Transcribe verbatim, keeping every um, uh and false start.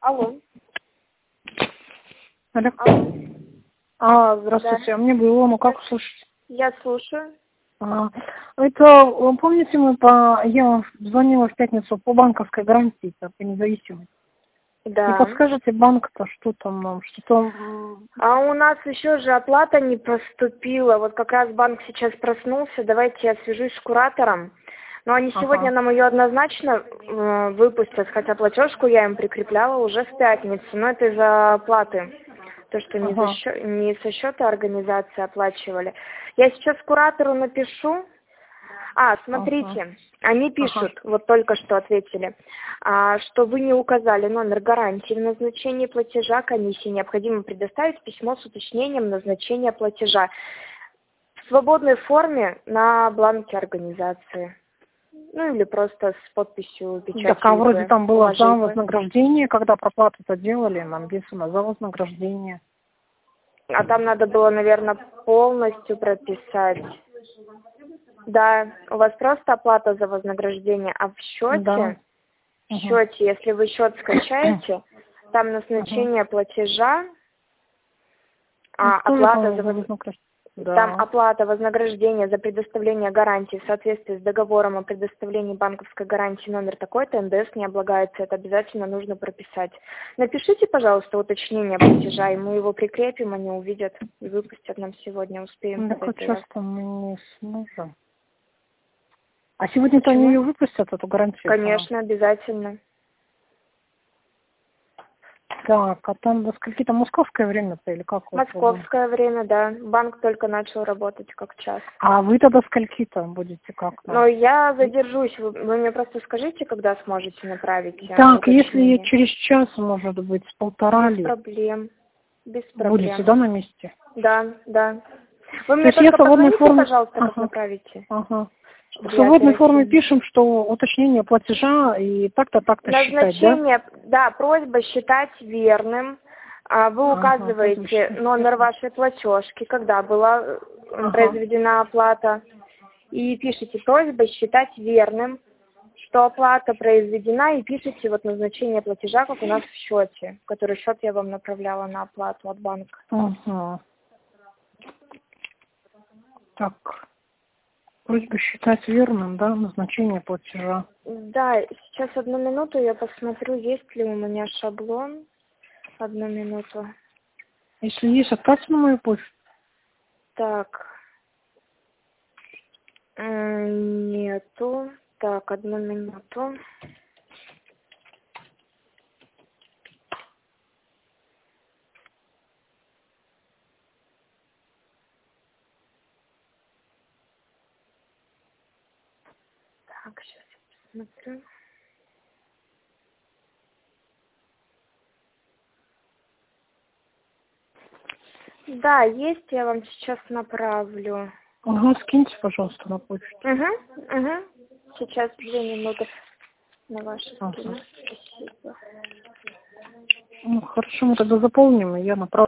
Алло. Алло. Алло. А, здравствуйте, Да. а мне было, ну как слушать? Я слушаю. А, это, вы помните, мы по, я звонила в пятницу по банковской гарантии, по независимости. Да. Не подскажете, банк-то, что там нам, что там... А у нас еще же оплата не поступила. Вот как раз банк сейчас проснулся. Давайте я свяжусь с куратором. Но они Ага. сегодня нам ее однозначно э, выпустят, хотя платежку я им прикрепляла уже в пятницу. Но это из-за оплаты. То, что не, Ага. за счет, не со счета организации оплачивали. Я сейчас куратору напишу. А, смотрите, Ага. они пишут, Ага. вот только что ответили, а, что вы не указали номер гарантии в назначении платежа комиссии. Необходимо предоставить письмо с уточнением назначения платежа в свободной форме на бланке организации. Ну или просто с подписью печатью. Так, а вроде там было за положить. вознаграждение, когда проплату-то делали, нам написано за вознаграждение. А там надо было, наверное, полностью прописать. Да, у вас просто оплата за вознаграждение, а в счете, Да. в счете, если вы счет скачаете, там назначение платежа, а, Ну, оплата за воз- вознаграждение. там Да. оплата вознаграждения за предоставление гарантии в соответствии с договором о предоставлении банковской гарантии номер такой-то, эн дэ эс не облагается, это обязательно нужно прописать. Напишите, пожалуйста, уточнение платежа, и мы его прикрепим, они увидят и выпустят нам сегодня, успеем. Ну, под так это. часто мы не сможем. А сегодня-то Почему? они ее выпустят, эту гарантию? Конечно, обязательно. Так, а там до скольки там московское время-то или как? у вас было? Московское время, да. Банк только начал работать как час. А вы-то до скольки-то будете как? Но я задержусь. Вы, вы мне просто скажите, когда сможете направить. Так, э, если уточнение. через час, может быть, с полтора Без ли, проблем. Без проблем. будете, да, на месте? Да, да. Вы То мне есть я в только свободной позвоните, форме... пожалуйста, как Ага, направите. ага. В Чтобы я свободной форме оперативно. пишем, что уточнение платежа и так-то, так-то считать, да? Назначение, да, просьба считать верным. А, Вы Ага, указываете послушайте. номер вашей платежки, когда была э, Ага. произведена оплата. И пишите просьба считать верным, что оплата произведена, и пишите вот назначение платежа, как у нас в счете, который счет я вам направляла на оплату от банка. Ага. Так, просьба считать верным, да, назначение платежа. Да, сейчас одну минуту я посмотрю, есть ли у меня шаблон. Одну минуту. Если есть, отправьте на мою почту. Так. М, Нету. Так, одну минуту. Так, сейчас я посмотрю. Да, есть, я вам сейчас направлю. Ага, скиньте, пожалуйста, на почту. Угу, угу. Сейчас две минуты на ваши Ага. скины. Спасибо. Ну, хорошо, мы тогда заполним, и я направлю.